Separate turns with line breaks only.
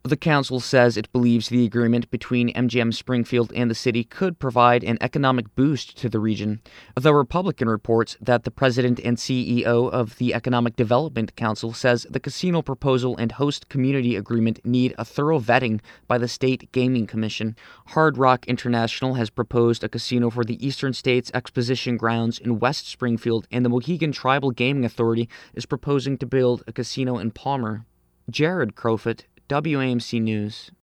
The council says it believes the agreement between MGM Springfield and the city could provide an economic boost to the region. The Republican reports that the president and CEO of the Economic Development Council says the casino proposal and host community agreement need a thorough vetting by the state gaming commission. Hard Rock International has proposed a casino for the Eastern States Exposition Grounds in West Springfield, and the Mohegan Tribal Gaming Authority is proposing to build a casino in Palmer. Jared Crofut, WAMC News.